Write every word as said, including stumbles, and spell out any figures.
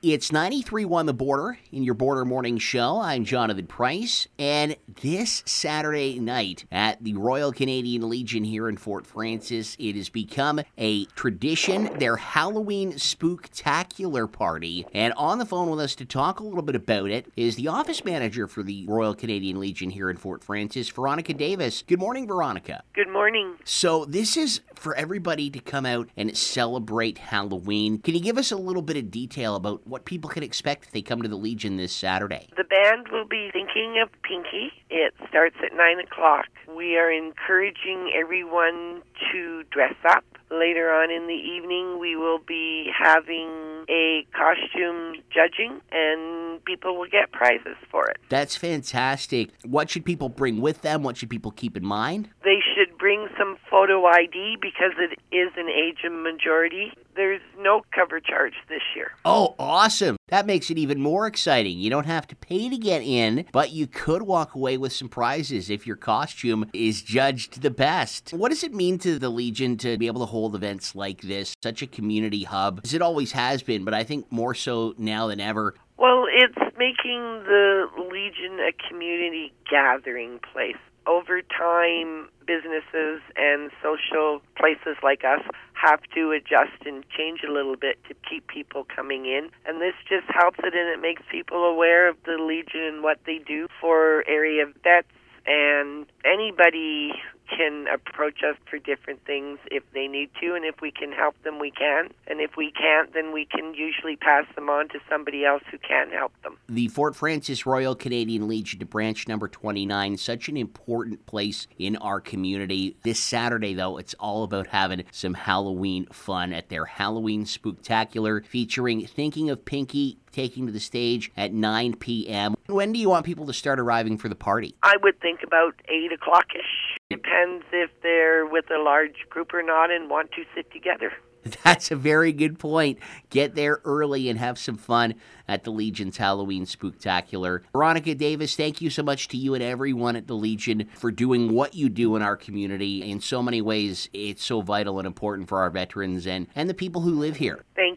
It's ninety-three point one The Border in your Border Morning Show. I'm Jonathan Price, and this Saturday night at the Royal Canadian Legion here in Fort Frances, it has become a tradition, their Halloween Spooktacular Party. And on the phone with us to talk a little bit about it is the office manager for the Royal Canadian Legion here in Fort Frances, Veronica Davis. Good morning, Veronica. Good morning. So this is for everybody to come out and celebrate Halloween. Can you give us a little bit of detail about what people can expect if they come to the Legion this Saturday? The band will be thinking of Pinky. It starts at nine o'clock. We are encouraging everyone to dress up. Later on in the evening, we will be having a costume judging, and people will get prizes for it. That's fantastic. What should people bring with them? What should people keep in mind? They should bring some photo I D because it is an age of majority. There's no cover charge this year. Oh, awesome. That makes it even more exciting. You don't have to pay to get in, but you could walk away with some prizes if your costume is judged the best. What does it mean to the Legion to be able to hold events like this, such a community hub, as it always has been, but I think more so now than ever? Well, it's making the Legion a community gathering place. Over time, businesses and social places like us have to adjust and change a little bit to keep people coming in. And this just helps it, and it makes people aware of the Legion and what they do for area vets. And anybody can approach us for different things if they need to, and if we can help them, we can. And if we can't, then we can usually pass them on to somebody else who can help them. The Fort Frances Royal Canadian Legion to branch number twenty-nine, such an important place in our community. This Saturday, though, it's all about having some Halloween fun at their Halloween Spooktacular, featuring Thinking of Pinky, taking to the stage at nine p.m. When do you want people to start arriving for the party? I would think about eight o'clock-ish. Depends if they're with a large group or not and want to sit together. That's a very good point. Get there early and have some fun at the Legion's Halloween Spooktacular. Veronica Davis, thank you so much to you and everyone at the Legion for doing what you do in our community. In so many ways, it's so vital and important for our veterans and, and the people who live here. Thank